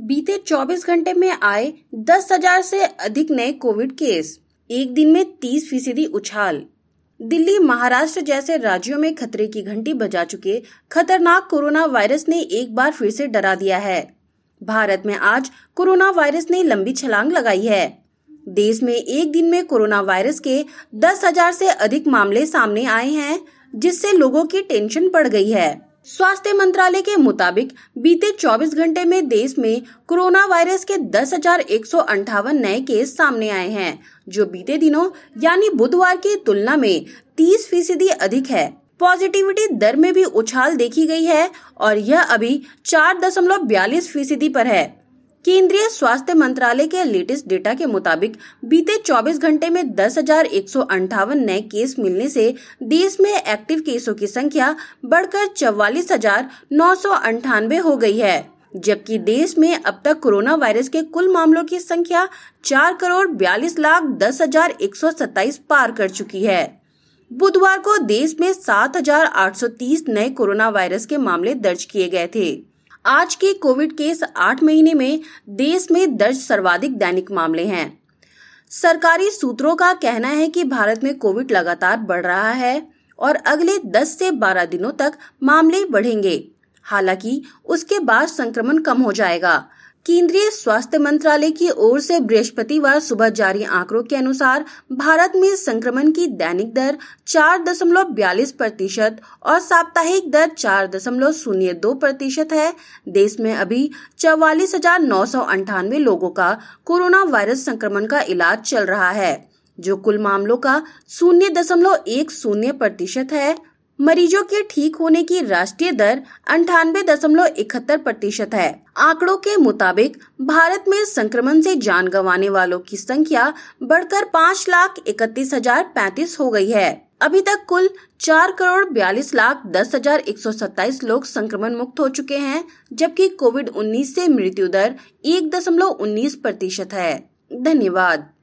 बीते 24 घंटे में आए 10,000 से अधिक नए कोविड केस। एक दिन में 30% उछाल। दिल्ली, महाराष्ट्र जैसे राज्यों में खतरे की घंटी बजा चुके खतरनाक कोरोना वायरस ने एक बार फिर से डरा दिया है। भारत में आज कोरोना वायरस ने लंबी छलांग लगाई है। देश में एक दिन में कोरोना वायरस के 10,000 से अधिक मामले सामने आए हैं, जिससे लोगों की टेंशन बढ़ गई है। स्वास्थ्य मंत्रालय के मुताबिक बीते 24 घंटे में देश में कोरोना वायरस के 10,158 नए केस सामने आए हैं, जो बीते दिनों यानी बुधवार की तुलना में 30% अधिक है। पॉजिटिविटी दर में भी उछाल देखी गई है और यह अभी 4.42% पर है। केंद्रीय स्वास्थ्य मंत्रालय के लेटेस्ट डेटा के मुताबिक बीते 24 घंटे में 10,158 नए केस मिलने से देश में एक्टिव केसों की संख्या बढ़कर 44,998 हो गई है, जबकि देश में अब तक कोरोना वायरस के कुल मामलों की संख्या 4,42,10,127 पार कर चुकी है। बुधवार को देश में 7,830 नए कोरोना वायरस के मामले दर्ज किए गए थे। आज के कोविड केस 8 महीने में देश में दर्ज सर्वाधिक दैनिक मामले हैं। सरकारी सूत्रों का कहना है कि भारत में कोविड लगातार बढ़ रहा है और अगले 10 से 12 दिनों तक मामले बढ़ेंगे। हालांकि उसके बाद संक्रमण कम हो जाएगा। केंद्रीय स्वास्थ्य मंत्रालय की ओर से बृहस्पतिवार सुबह जारी आंकड़ों के अनुसार भारत में संक्रमण की दैनिक दर 4.42% और साप्ताहिक दर 4.02% है। देश में अभी 44,998 लोगों का कोरोना वायरस संक्रमण का इलाज चल रहा है, जो कुल मामलों का 0.10% है। मरीजों के ठीक होने की राष्ट्रीय दर 98.71% है। आंकड़ों के मुताबिक भारत में संक्रमण से जान गंवाने वालों की संख्या बढ़कर 5,31,035 हो गई है। अभी तक कुल 4,42,10,127 लोग संक्रमण मुक्त हो चुके हैं, जबकि कोविड-19 से मृत्यु दर 1.19% है। धन्यवाद।